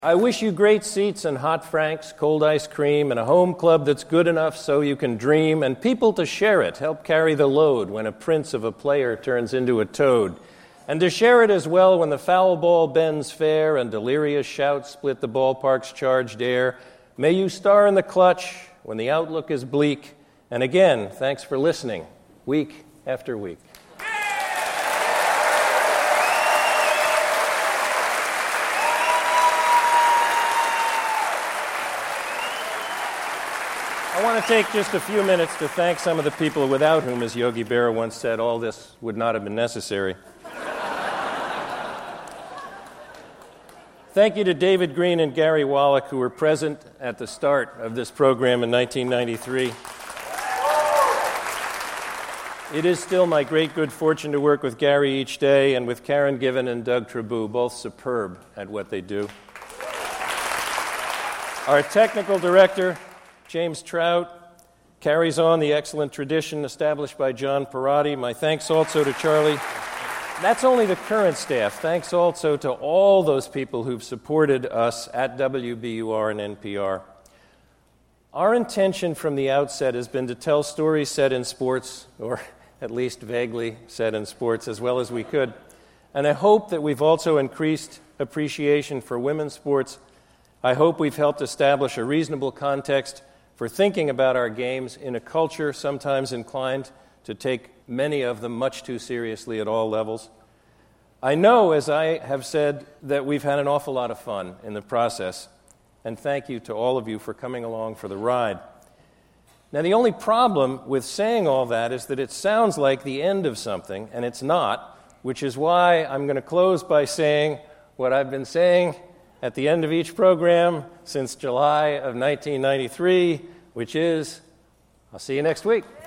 I wish you great seats and hot franks, cold ice cream, and a home club that's good enough so you can dream, and people to share it, help carry the load when a prince of a player turns into a toad, and to share it as well when the foul ball bends fair and delirious shouts split the ballpark's charged air. May you star in the clutch when the outlook is bleak, and again, thanks for listening, week after week. I want to take just a few minutes to thank some of the people without whom, as Yogi Berra once said, all this would not have been necessary. Thank you to David Green and Gary Wallach, who were present at the start of this program in 1993. It is still my great good fortune to work with Gary each day and with Karen Given and Doug Trabou, both superb at what they do. Our technical director, James Trout, carries on the excellent tradition established by John Perotti. My thanks also to Charlie. That's only the current staff. Thanks also to all those people who've supported us at WBUR and NPR. Our intention from the outset has been to tell stories set in sports, or at least vaguely set in sports, as well as we could. And I hope that we've also increased appreciation for women's sports. I hope we've helped establish a reasonable context for thinking about our games in a culture sometimes inclined to take many of them much too seriously at all levels. I know, as I have said, that we've had an awful lot of fun in the process, and thank you to all of you for coming along for the ride. Now, the only problem with saying all that is that it sounds like the end of something, and it's not, which is why I'm going to close by saying what I've been saying at the end of each program since July of 1993, which is, I'll see you next week.